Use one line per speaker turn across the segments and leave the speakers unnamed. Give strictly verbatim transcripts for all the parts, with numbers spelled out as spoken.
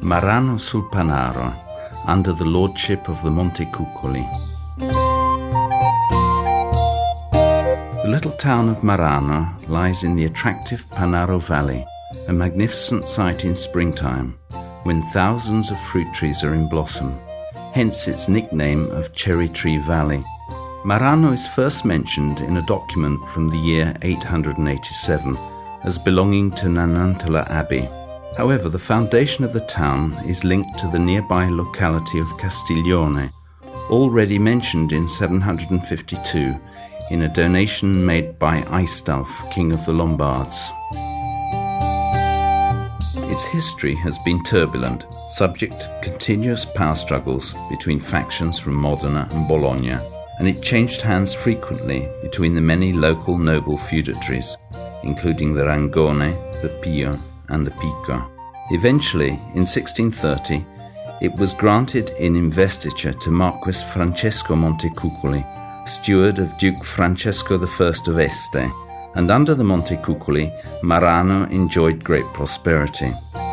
Marano sul Panaro, under the lordship of the Montecuccoli. The little town of Marano lies in the attractive Panaro Valley, a magnificent sight in springtime, when thousands of fruit trees are in blossom, hence its nickname of Cherry Tree Valley. Marano is first mentioned in a document from the year eight hundred eighty-seven as belonging to Nonantola Abbey. However, the foundation of the town is linked to the nearby locality of Castiglione, already mentioned in seven hundred fifty-two in a donation made by Aistulf, king of the Lombards. Its history has been turbulent, subject to continuous power struggles between factions from Modena and Bologna, and it changed hands frequently between the many local noble feudatories, including the Rangone, the Pio, and the Pico. Eventually, in sixteen thirty, it was granted in investiture to Marquess Francesco Montecuccoli, steward of Duke Francesco the First of Este, and under the Montecuccoli, Marano enjoyed great prosperity.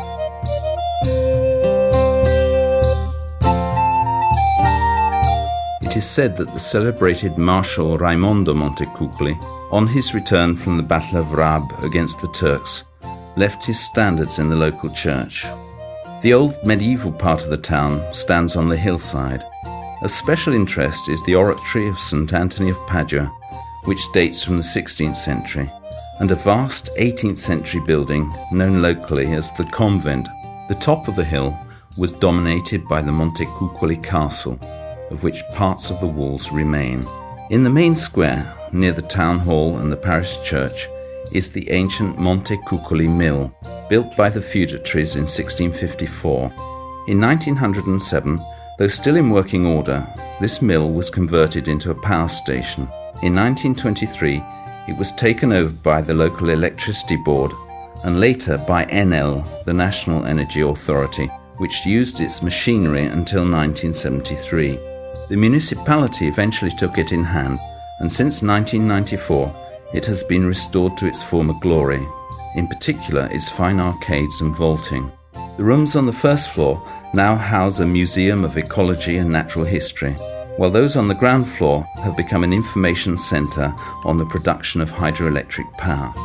It is said that the celebrated Marshal Raimondo Montecuccoli, on his return from the Battle of Rab against the Turks, left his standards in the local church. The old medieval part of the town stands on the hillside. Of special interest is the oratory of Saint Anthony of Padua, which dates from the sixteenth century, and a vast eighteenth century building known locally as the convent. The top of the hill was dominated by the Montecuccoli Castle, of which parts of the walls remain. In the main square, near the town hall and the parish church, is the ancient Montecuccoli Mill, built by the feudatories in sixteen fifty-four. In nineteen oh seven, though still in working order, this mill was converted into a power station. In nineteen twenty-three, it was taken over by the local electricity board and later by Enel, the National Energy Authority, which used its machinery until nineteen seventy-three. The municipality eventually took it in hand, and since nineteen ninety-four, it has been restored to its former glory, in particular its fine arcades and vaulting. The rooms on the first floor now house a museum of ecology and natural history, while those on the ground floor have become an information centre on the production of hydroelectric power.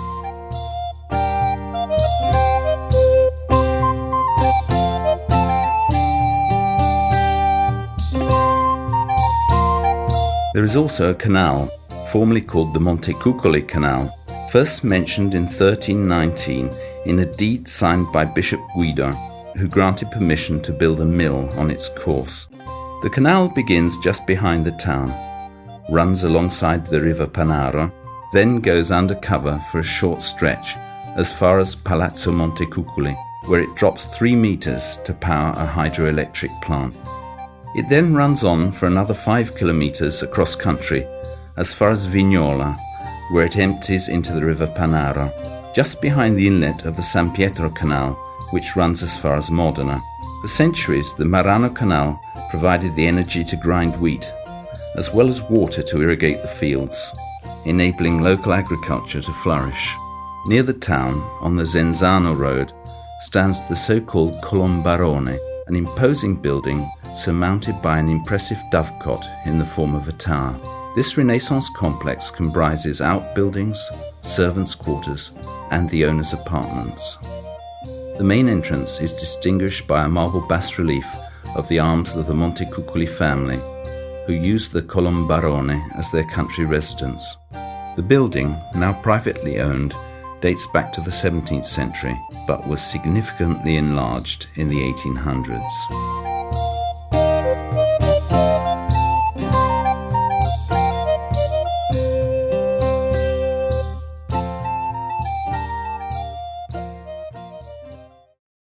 There is also a canal, formerly called the Montecuccoli Canal, first mentioned in thirteen nineteen in a deed signed by Bishop Guido, who granted permission to build a mill on its course. The canal begins just behind the town, runs alongside the river Panaro, then goes undercover for a short stretch as far as Palazzo Montecuccoli, where it drops three metres to power a hydroelectric plant. It then runs on for another five kilometres across country as far as Vignola, where it empties into the river Panaro, just behind the inlet of the San Pietro Canal, which runs as far as Modena. For centuries, the Marano Canal provided the energy to grind wheat, as well as water to irrigate the fields, enabling local agriculture to flourish. Near the town, on the Zenzano Road, stands the so-called Colombarone, an imposing building surmounted by an impressive dovecot in the form of a tower. This Renaissance complex comprises outbuildings, servants' quarters, and the owner's apartments. The main entrance is distinguished by a marble bas-relief of the arms of the Montecuccoli family, who used the Colombarone as their country residence. The building, now privately owned, dates back to the seventeenth century, but was significantly enlarged in the eighteen hundreds.